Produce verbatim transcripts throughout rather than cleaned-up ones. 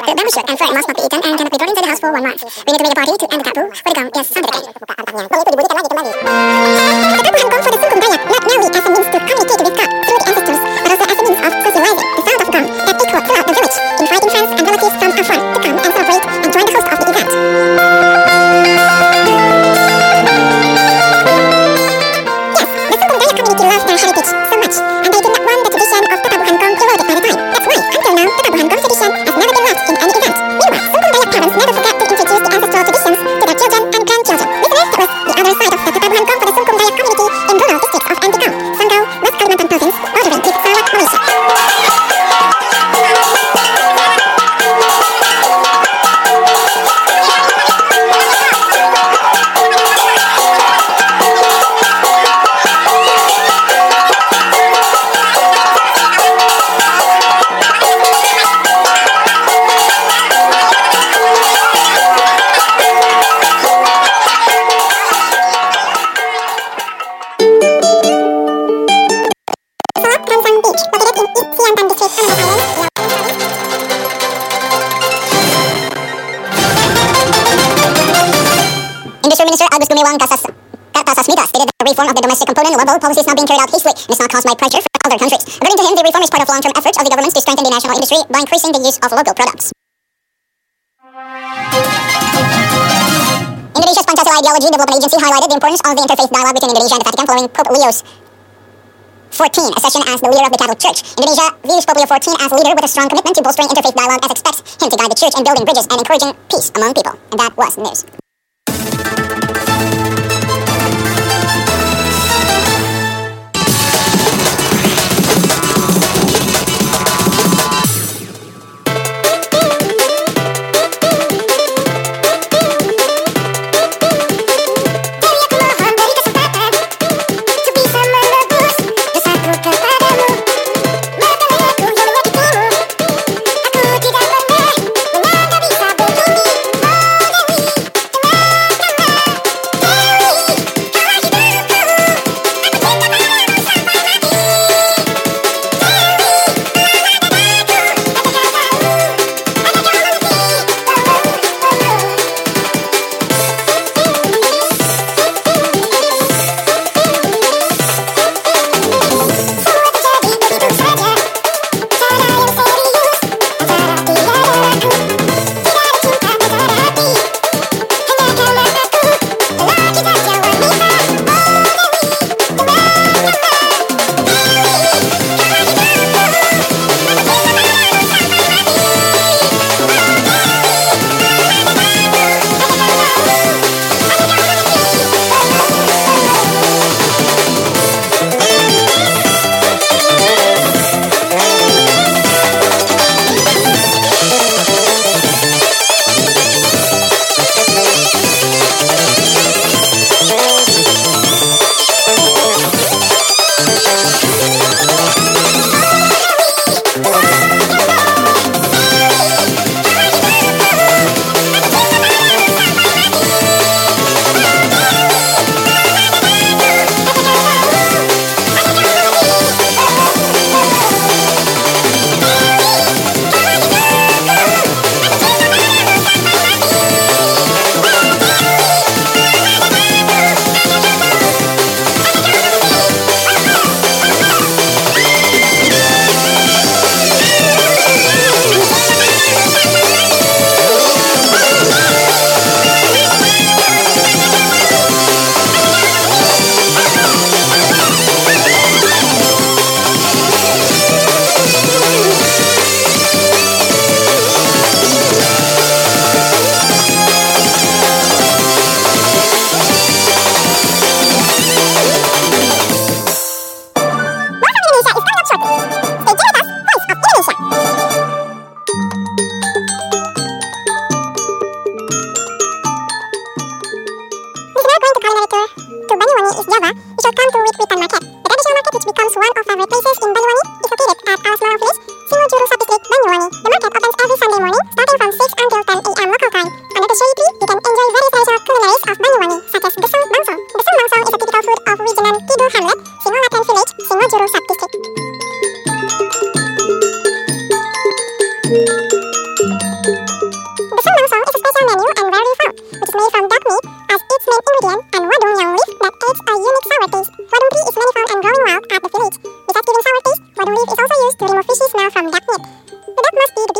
The bamboo shoot and fern must not be eaten and cannot be brought into the house for one month. We need to make a party to end the taboo, for the gum is Sunday again. The taboo hangkong for the Sungkum Dayak, not merely as a means to communicate with God through the ancestors, but also as a means of socializing the sound of gum that echoed throughout the village, inviting friends and relatives from afar to come and celebrate and join the host of the event. Yes, the Sungkum Dayak community loved their heritage so much, and they did not want the tradition of the taboo hangkong eroded by the time. That's why, until now, the taboo hangkong tradition has never been lost in any event. Meanwhile, Sungkum Dayak parents never forget to introduce the ancestral traditions to their children and grandchildren. Listeners, that was the other side of the taboo hangkong for the Sungkum Dayak community in rural districts of Antikam, Sanggau, West Kalimantan Province, bordering with Sarawak, Malaysia. Industry Minister Agus Gumiwang Kartasasmita stated that the reform of the domestic component level policy is now being carried out hastily and is not caused by pressure from other countries. According to him, the reform is part of long-term efforts of the governments to strengthen the national industry by increasing the use of local products. Indonesia's Pancasila Ideology Development Agency highlighted the importance of the interfaith dialogue between Indonesia and the Vatican following Pope Leo the fourteenth accession as the leader of the Catholic Church. Indonesia views Pope Leo the fourteenth as a leader with a strong commitment to bolstering interfaith dialogue, as expects him to guide the church in building bridges and encouraging peace among people. And that was the news.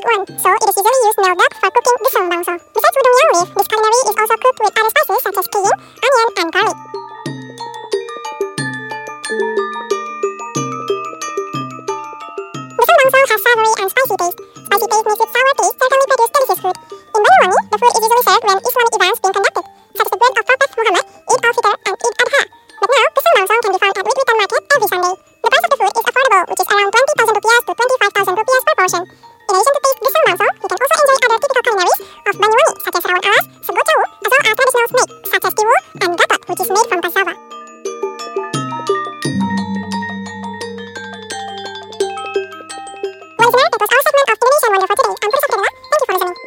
one, so it is usually used nailed up for cooking the song bangso. Besides udon yam leaf, this culinary is also cooked with other spices such as cayenne, onion, and garlic. The song bangso has savory and spicy taste. Spicy taste mixed with sour taste certainly produce delicious food. In Banyuwangi, the food is usually served when Islamic events being conducted, such as the birth of Prophet Muhammad, Eid al-Fitr, and Eid adha. But now, the song bangso can be found at Wheat Market every Sunday. The price of the food is affordable, which is around twenty thousand rupiah to twenty-five thousand rupiah per portion. In addition to taste the song bangso, you can also enjoy other typical culinaries of Banyuwangi, such as rawon alas, sego jauh, as well as traditional snake, such as tiwul, and gatot, which is made from cassava. Well, listener, that was our segment of Indonesian Wonder for today. I'm Putri Satrina. Thank you for listening.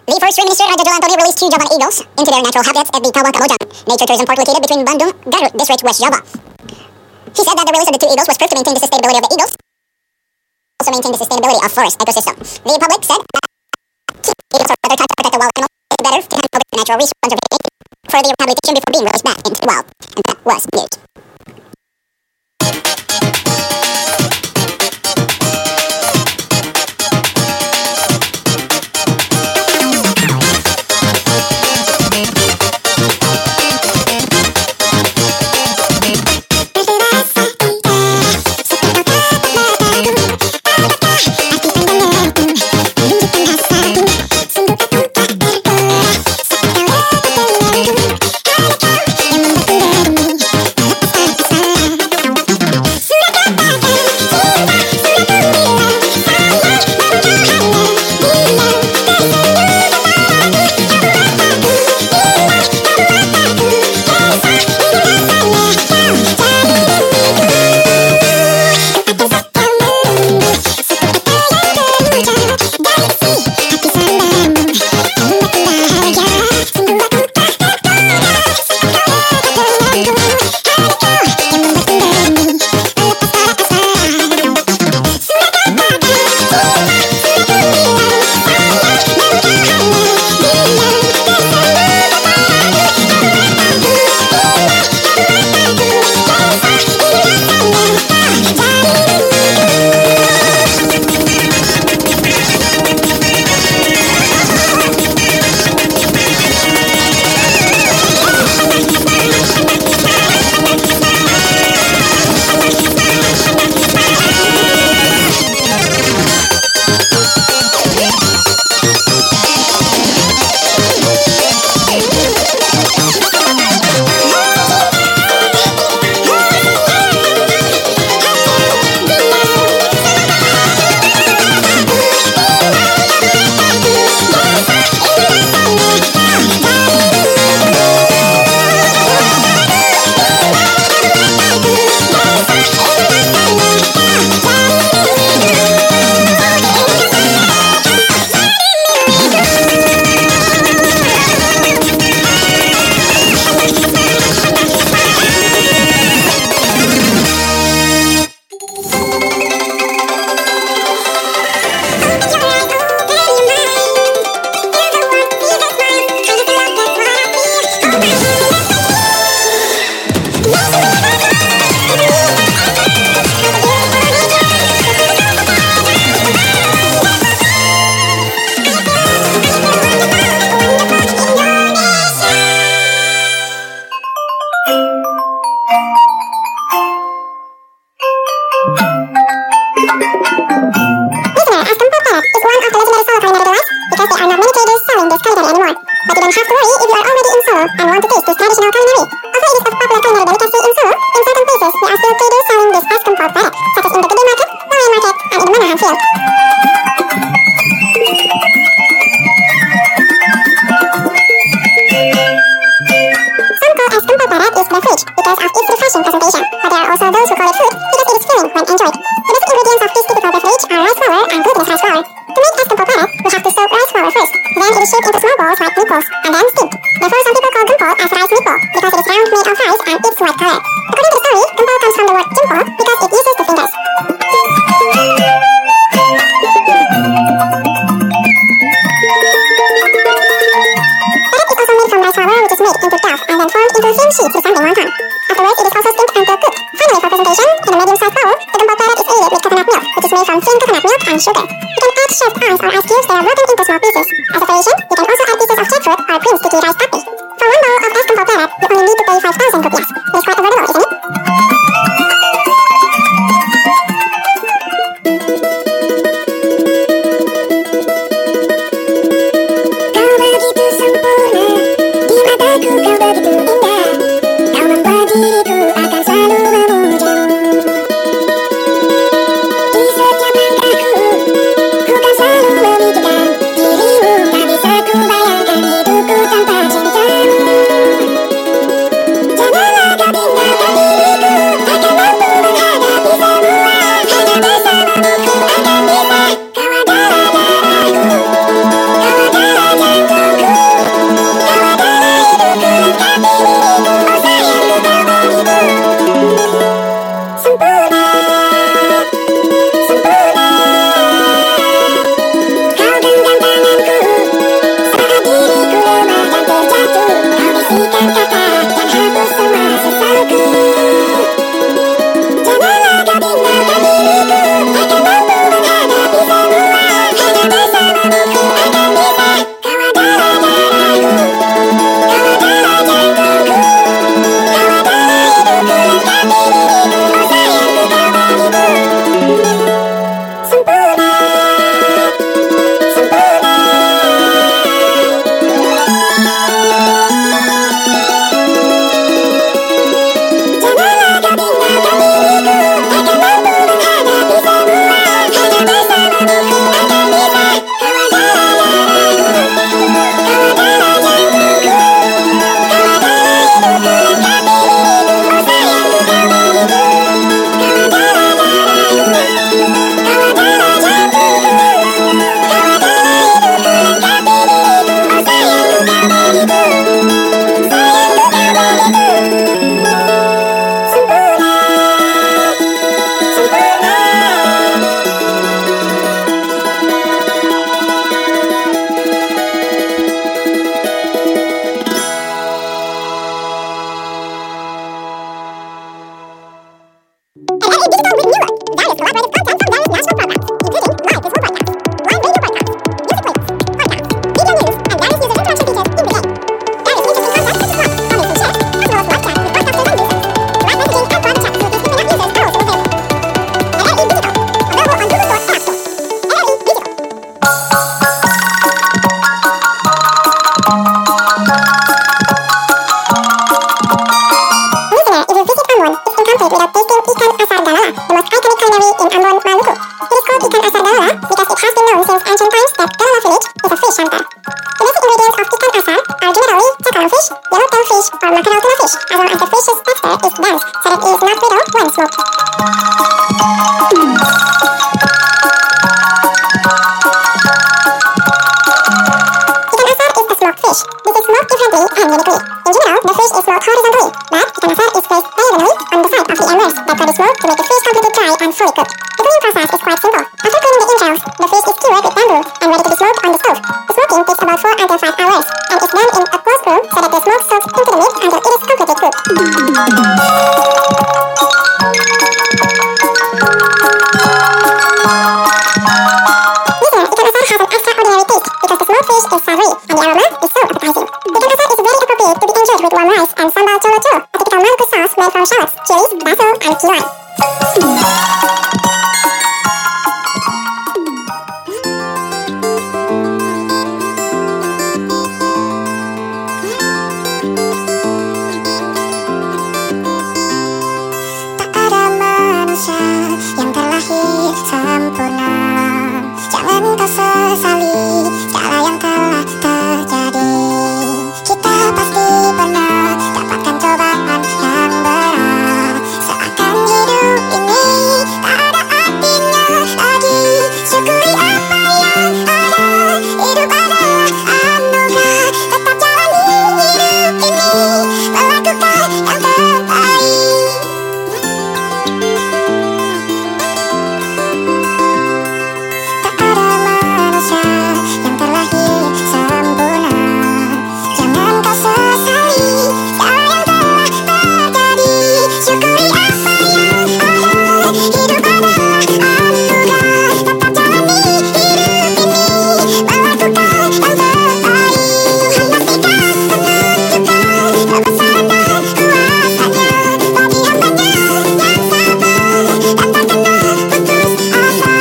The first Prime Minister Raja Jolo Antony released two Javan eagles into their natural habitats at the Kawah Kamojang Nature Tourism Park located between Bandung, Garut District, West Java. He said that the release of the two eagles was proof to maintain the sustainability of the eagles, also maintain the sustainability of forest ecosystem. The public said that eagles are other types to protect the wild animals. It's better to hand over to natural resource conservation for the rehabilitation before being released back into the wild. And that was news. Tanpa Listener, if you visit Ambon, it's incomplete without tasting ikan asar dalala, the most iconic culinary in Ambon, Maluku. It is called ikan asar dalala because it has been known since ancient times that Dalala village is a fish hunter. The basic ingredients of ikan asar are generally cakalang fish, yellowtail fish, or mackerel tuna fish, as long as the fish's texture is dense so that it is not brittle when smoked. Ikan asar is a smoked fish. This is smoked differently and uniquely. In general, the fish is smoked horizontally, but ikan asar is placed diagonally on the side of the embers that body smoke to make the fish completely dry and fully cooked. The cooking process is quite simple. After cleaning the entrails, the fish is skewered with bamboo and ready to be smoked on the stove. The smoking takes about four until five hours and is done in a closed room so that the smoke soaks into the meat until it is completely cooked. Listener, ikan asar has an extraordinary taste because the smoked fish is savory and the aroma is so appetizing. Ikan asar is very appropriate to be enjoyed with warm rice and sambal cholo cholo, a typical Maluku sauce made from shallots, chilies, basil, and key lime. Tak ada manusia yang terlahir sempurna. Jangan kau sesali segala yang telah terjadi. Kita pasti pernah dapatkan cobaan yang berat. Seakan hidup ini tak ada artinya lagi. Syukuri apa yang ada. Hidup adalah anugerah. Tetap jalani hidup ini, melakukan yang terbaik. Tak ada manusia yang terlahir sempurna. Jangan kau sesali segala yang telah terjadi. Syukuri apa yang ada. Hidup adalah anugerah. Tetap jalani hidup ini, melakukan yang terbaik. Tuhan pastikan menunjukkan kebesaran dan kuasanya bagi hambanya yang sabar dan tak pernah putus asa.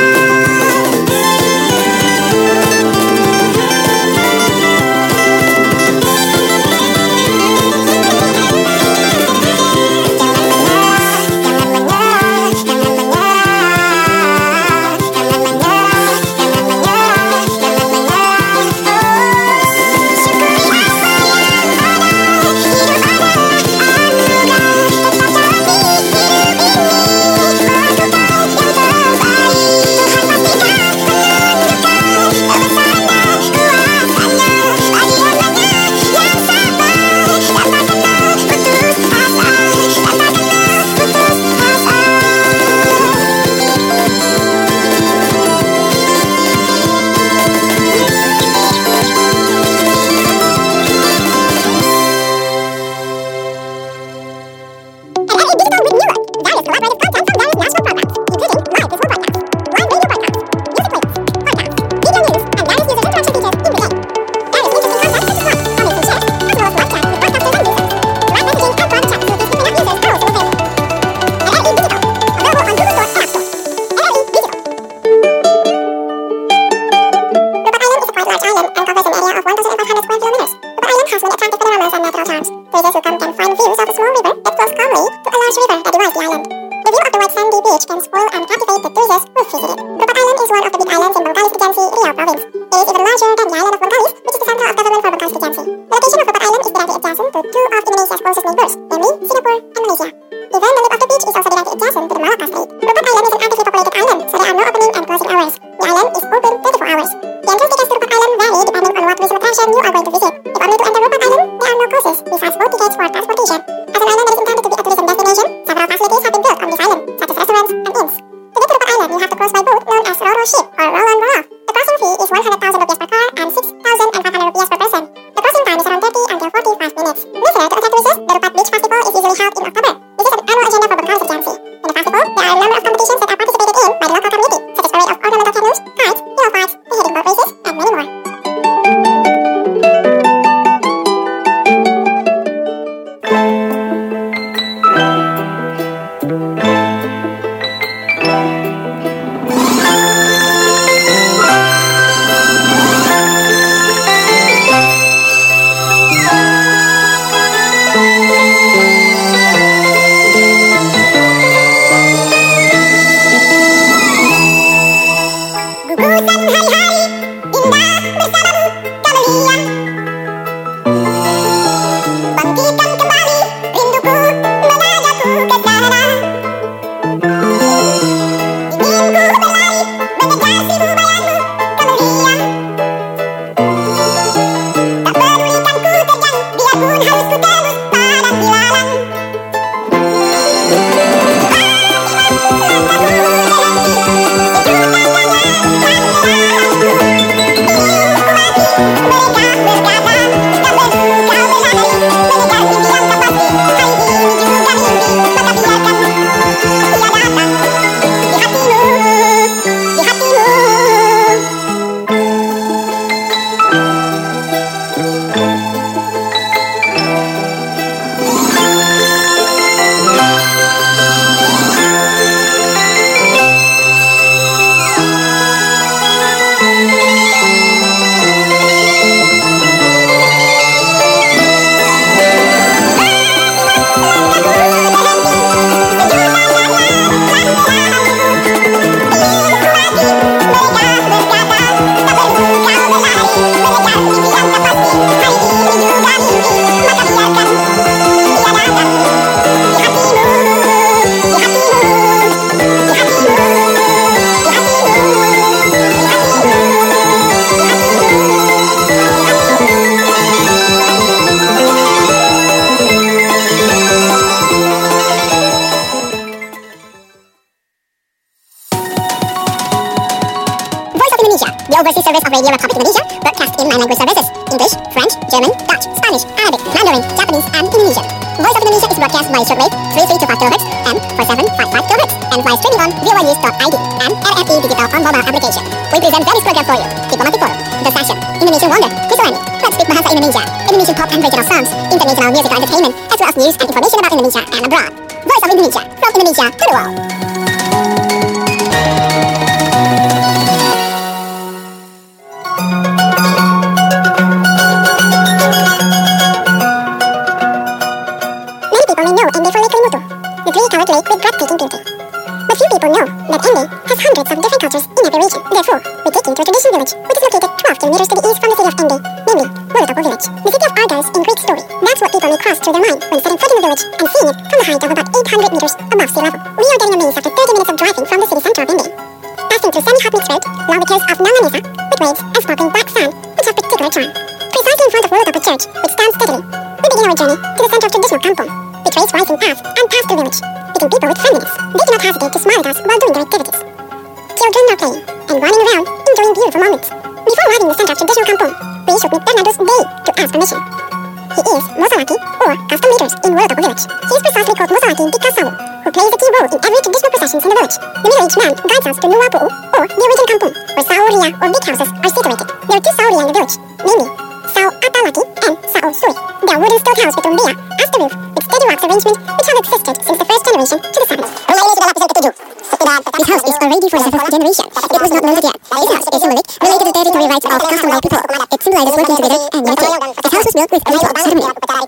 The overseas service of Radio Republic Indonesia broadcast in nine language services: English, French, German, Dutch, Spanish, Arabic, Mandarin, Japanese, and Indonesian. Voice of Indonesia is broadcast by shortwave three three two five kilohertz and four seven five five kilohertz and via streaming on v o news dot i d and R F E Digital on mobile application. We present various program for you: Diplomatic Forum, The Session, Indonesian Wonder, Kisarani, Let's Speak Bahasa Indonesia, Indonesian pop and regional songs, international music and entertainment, as well as news and information about Indonesia and abroad. Voice of Indonesia, from Indonesia to the world. The three-colored lake with breathtaking beauty. But few people know that Ende has hundreds of different cultures in every region. Therefore, we take you to a tradition village, which is located twelve kilometers to the east from the city of Ende, namely Wolotopo village. The city of Argos in Greek story. That's what people may cross through their mind when setting foot in the village and seeing it from the height of about eight hundred meters above sea level. We are getting amazed after thirty minutes of driving from the city center of Ende. Passing through semi-hot mixed road, long because of Nanganesa, with waves and sparkling black sand, which have particular charm. Precisely in front of Wolotopo church, which stands steadily, we begin our journey to the center of traditional kampong. We trace rising paths and pass through village, meeting people with friendliness. They do not hesitate to smile at us while doing their activities. Children are playing and running around, enjoying beautiful moments. Before arriving in the center of traditional kampong, we should meet Bernardo's Day to ask permission. He is Mozalaki, or custom leaders in Wolotopo village. He is precisely called Mozalaki because Sawo, who plays a key role in every traditional processions in the village. The middle-aged man guides us to Nuwa Pu'u, or the origin kampong, where Sao Ria or big houses are situated. There are two Sao Ria in the village, namely Sao Atalaki and Sao Suri. They are wooden stonehouse with umbia as the roof, with steady wax arrangement which have existed since the first generation to the seventh. This house is already for the seventh generation. It was not molded yet. This house is symbolic, related to territory rights of custom-like people. It symbolizes working together and unity. This house was built with a ritual ceremony.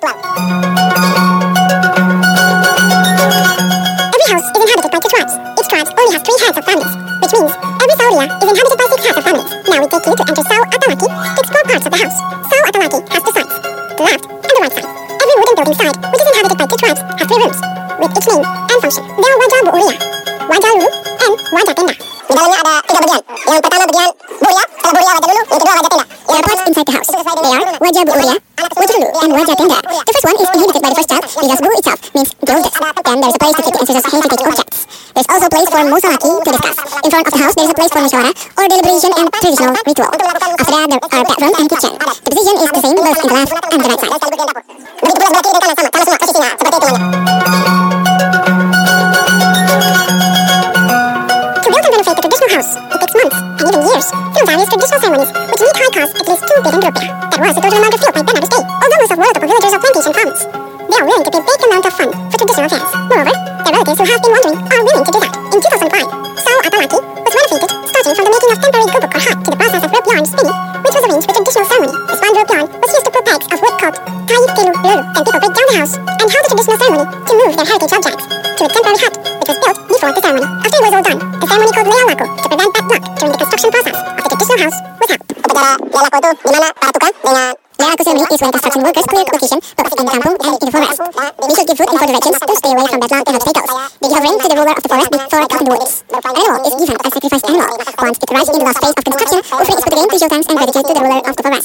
Every house is inhabited by two tribes. Each tribe only has three heads of families, which means every Sauria is inhabited by six heads of families. Now we take you to enter Sao Atalaki to explore parts of the house. Sao Atalaki has two sides, the left and the right side. Every wooden building side, which is inhabited by two tribes, has three rooms, with each name and function. There are Wajah Bu Uria, Wajah Lulu, and Wajah Tenda. Di dalamnya ada tiga bagian. Yang pertama bagian Buria, kalau Buria Wajah Lulu, yang kedua Wajah Tenda. There are parts inside the house. They are Wajah Bu Uria, Wajah Lulu, and Wajah Tenda. The first one is inhabited by the first child because Bu itself means the oldest. Then there is a place to keep the ancestors' heritage objects. There is also a place for Mozalaki to discuss. In front of the house there is a place for Mushawara, or deliberation and traditional ritual. After that there are bedroom and kitchen. The position is the same both in the left and the right side. Begitu pula sebelah kiri dan kanan sama, sama semua posisinya, seperti itu namanya. To build and renovate the traditional house, it takes months and even years through various traditional ceremonies, which need high cost at least two billion rupiah. That was the total amount of fuel by Bernardo's Day. Although most of Wolotopo villagers are plantation farmers, they are willing to pay big amount of fund for traditional affairs. Moreover, their relatives who have been wandering are willing to do that. In two thousand five, Sao Atalaki was renovated, starting from the making of temporary gubuk or hut to the process of rope yarn spinning, which was arranged with traditional ceremony. This one rope yarn was used to pull pegs of wood called Kayu Telu Lulu. Then people break down the the house and held a traditional ceremony to move their heritage objects to a temporary hut which was built before the ceremony. After it was all done, the ceremony called Lealako to prevent bad luck during the construction process of the traditional house was held. Upacara Lealako itu di mana para tukang dengan Lealako ceremony is when construction workers clear the location both in the kampung and in the forest. They should give food in four directions to stay away from bad luck and obstacles. They give rain to the ruler of the forest before cutting the woods. An animal is given as sacrificed animal. Once it arrives in the last phase of construction, offering is put again to show thanks and gratitude to the ruler of the forest.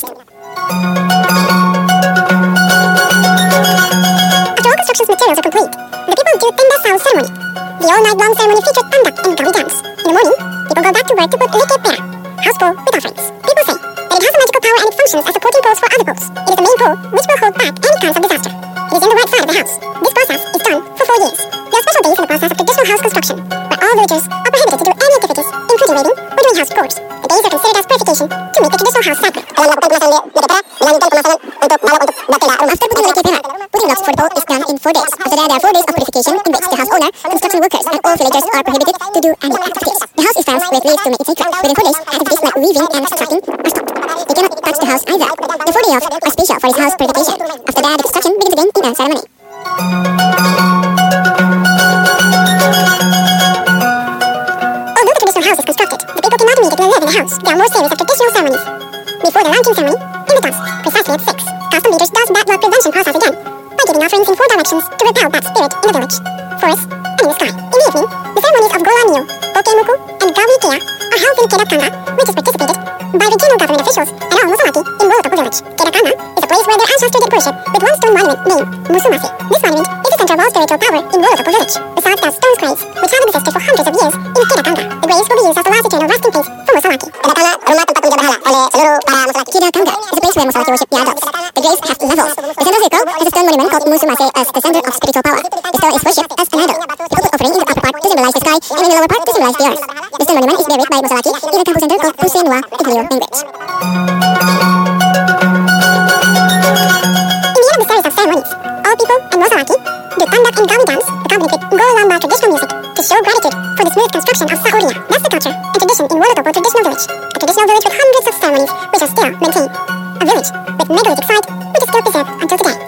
After all construction materials are complete, the people do Tenda Sao ceremony. The all-night-long ceremony features tandak and gawi dance. In the morning, people go back to work to put Leke Pera, house pole with offerings. People say that it has a magical power and it functions as supporting poles for other poles. It is the main pole which will hold back any kinds of disaster. It is in the right side of the house. This process is done for four years. There are special days in the process of traditional house construction, where all villagers are prohibited to do any activities, including raiding or doing house chores. The days are considered as purification to make the traditional house sacred. Dalam melakukan pemasangan Leke Pera, melanjutkan pemasangan untuk balok untuk bertenda. After putting Leke Pera, putting blocks for the pole is done in four days. After that, there are four days of purification in which the house owner, construction workers, and all villagers are prohibited to do any activities. The house is fenced with leaves to make it sacred. Within four days, activities like weaving and tracking are stopped. They cannot touch the house either. The four days off are special for his house purification. After that, the construction begins again in a ceremony. Although the traditional house is constructed, the people cannot immediately live in the house. There are more series of traditional ceremonies. Before the launching ceremony, in the dusk, precisely at six, custom leaders does bad luck prevention process again by giving offerings in four directions to repel bad spirit in the village, forest, and in the sky. In the evening, the ceremonies of Golanio, Pokemuku, and Gawi Kea are held in Kerakanga, which is participated by regional government officials and all Musawati in Wolotopo village. Kerakanga is a place where their ancestors did worship with one stone monument named Musumase. This monument is the center of all spiritual power in Wolotopo village. Besides, there are stone graves which have existed for hundreds of years in Kerakanga. The graves will be used as the last eternal resting place for Musawati. Kerakanga, rumah tempat puja berhala oleh seluruh para Musawati. Kerakanga is a place where Musawati worship the idols. The graves have levels. The center circle has a stone monument called Musumase as the center of spiritual power. The stone is worshipped as an idol. People put offering in the upper part to symbolize the sky and in the lower part to symbolize the earth. The stone monument is buried by Musawati in a temple center called Pusenua Iglio language. In the end of the series of ceremonies, all people and Musawati do tandak and gawi dance accompanied with Ngolamba traditional music to show gratitude for the smooth construction of Saoria. That's the culture and tradition in Wolotopo traditional village. A traditional village with hundreds of ceremonies which are still maintained. A village with megalithic site which is still preserved until today.